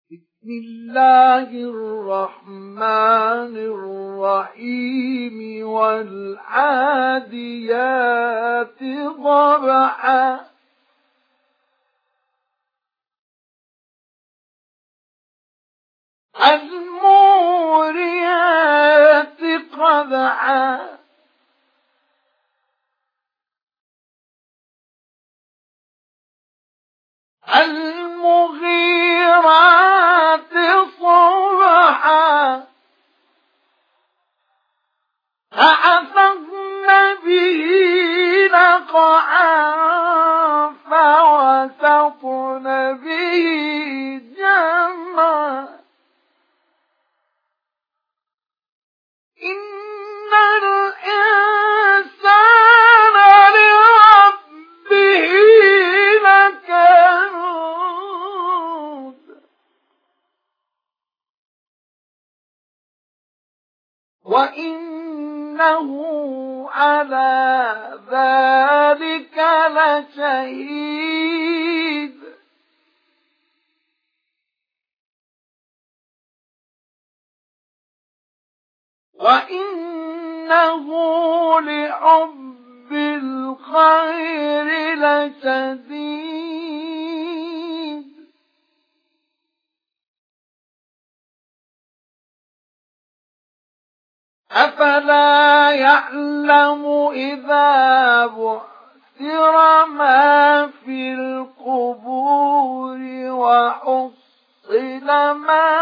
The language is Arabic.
بسم الله الرحمن الرحيم والعاديات ضبحا الموريات قدحا المغيرات صبحا فأثرن به نقعا فوسطن به جمعا إن الإنسان لربه لكنود وإنه على ذلك لشهيد وإنه لحب الخير لشديد أفلا يعلم إذا بعثر ما في القبور وحصل ما